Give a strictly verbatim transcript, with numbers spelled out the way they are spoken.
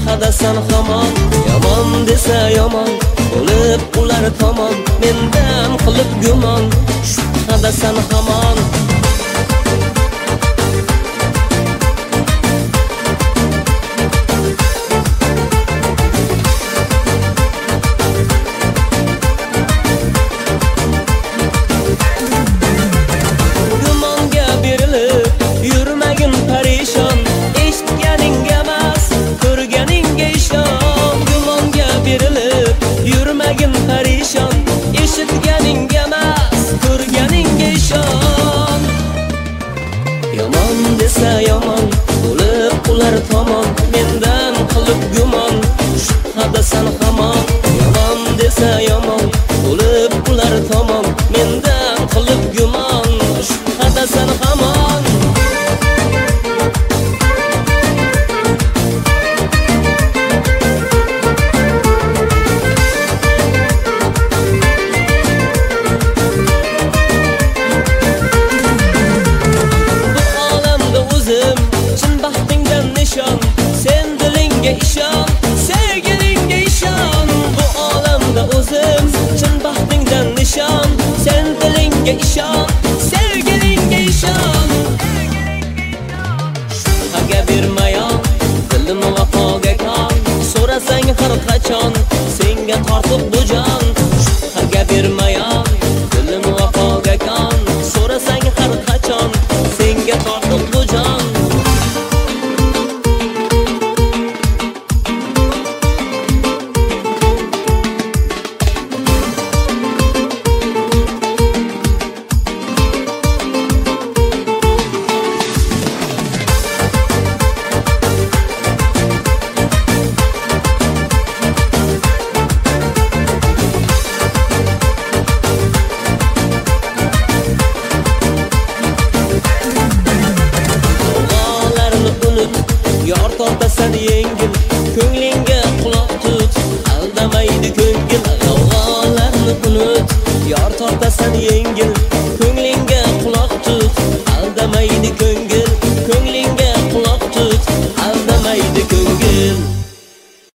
shubhadasan hamon. Yomon desa yomon bo'lib ular tomon, mendan qilib gumon, shubhadasan hamon. Gumonga berilib yurmagin parishon, eshitganingga emas ko'rganingga ishon. Gumonga berilib yurmagin parishon, eshitganingga emas ko'rganingga ishon. Yomon desa yomon bo'lib ular tomon, mendan qilib gumon, shubhadasan hamon. Yomon desa yomon bo'lib ular tomon, mendan qilib gumon, shubhadasan hamon. Chin baxtingdan nishon, sen dilingga ishon, sevgilingga ishon. Bu olamda o'zim chin baxtingdan nishon, sen dilingga ishon, sevgilingga ishon. Shubhaga bermayon, dilim vafoga kon, so'rasang har qachon senga tortib bu jon. Shubhaga bermayon, dilim vafoga kon, so'rasang har qachon senga tortib bu jon. Yor tortasan yengil, ko'nglingga quloq tut, aldamaydi ko'ngil. G'avg'olarni unut, yor tortasan yengil, ko'nglingga quloq tut, aldamaydi ko'ngil.